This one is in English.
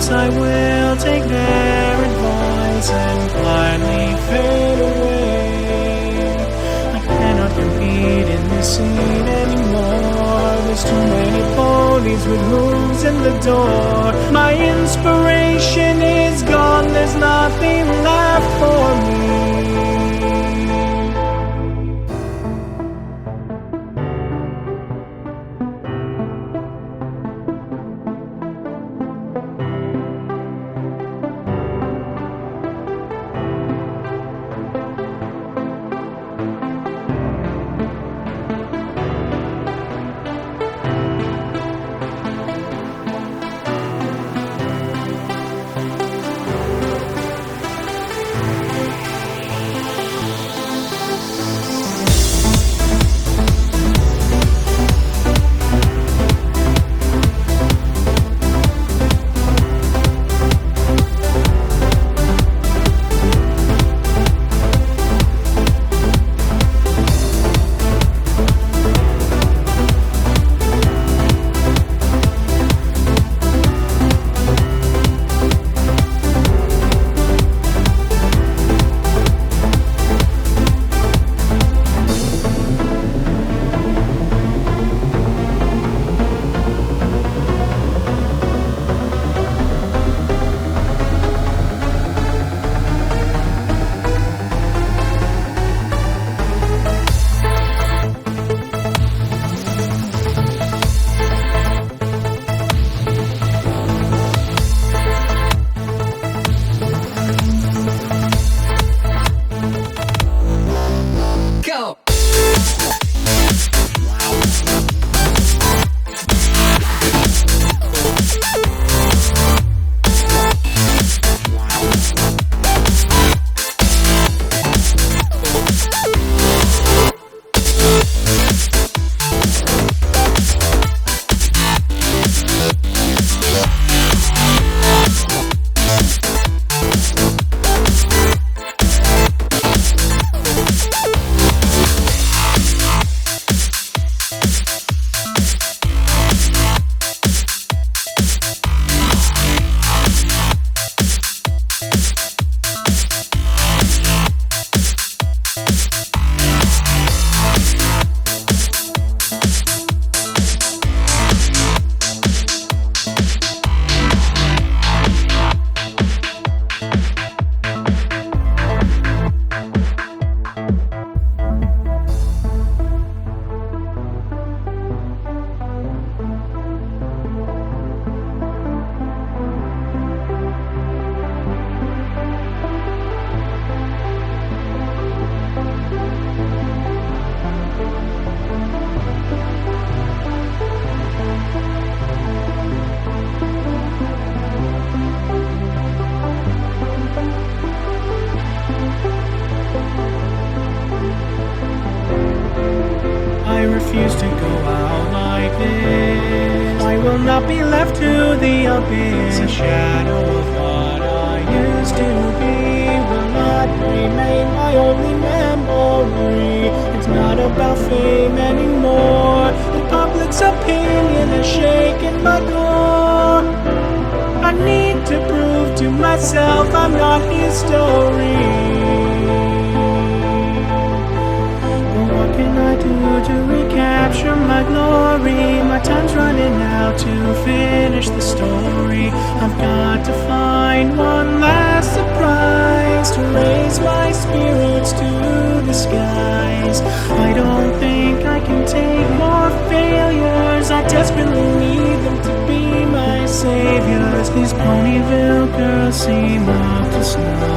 I will take their advice and quietly fade away. I cannot compete in this scene anymore. There's too many ponies with hooves in the door. My inspiration is gone, there's nothing left for me. I refuse to go out like this. I will not be left to the abyss. A shadow of what I used to be will not remain my only memory. It's not about fame anymore. The public's opinion has shaken my door. I need to prove to myself I'm not history. What can I do to recapture my glory? My time's running out to finish the story. I've got to find one last surprise to raise my spirits to the skies. I don't think I can take more failures. I desperately need them to be my saviors. These Ponyville girls seem off to snow.